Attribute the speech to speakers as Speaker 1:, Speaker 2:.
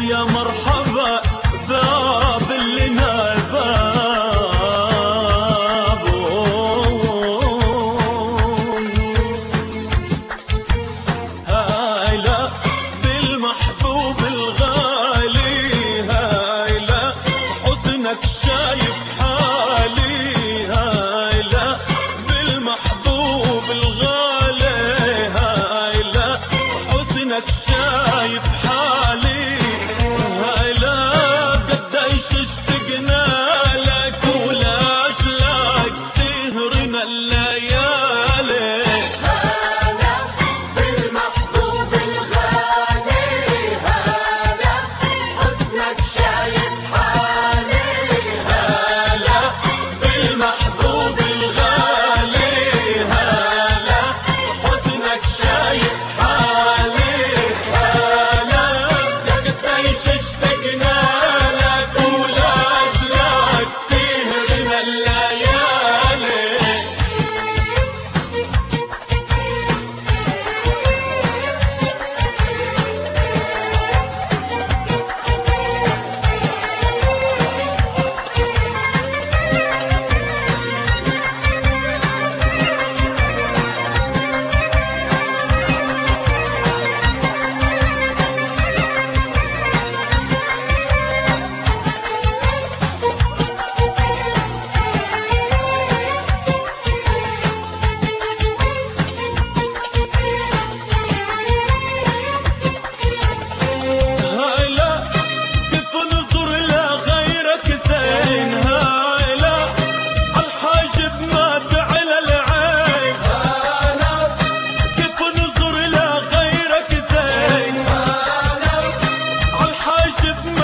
Speaker 1: يا مرحبا باب اللي نباب. هايلا بالمحبوب الغالي، هايلا حسنك شايف حالي، هايلا بالمحبوب الغالي، هايلا حسنك شايف حالي، هايلا قديش اشتقنا لك ولاش لك سهرنا الليالي.
Speaker 2: هلا بالمحبوب الغالي، هلا حسنك شايف حالي،
Speaker 1: هلا بالمحبوب الغالي، هلا حسنك شايف حالي، هلا قديش اشتقنا لك ولاش لك سهرنا الليالي. هايلا كيف ننظر لغيرك زين، هايلا عالحاجب ما بعلى العين،
Speaker 2: هلا
Speaker 1: كيف ننظر لغيرك زين،
Speaker 2: هلا
Speaker 1: عالحاجب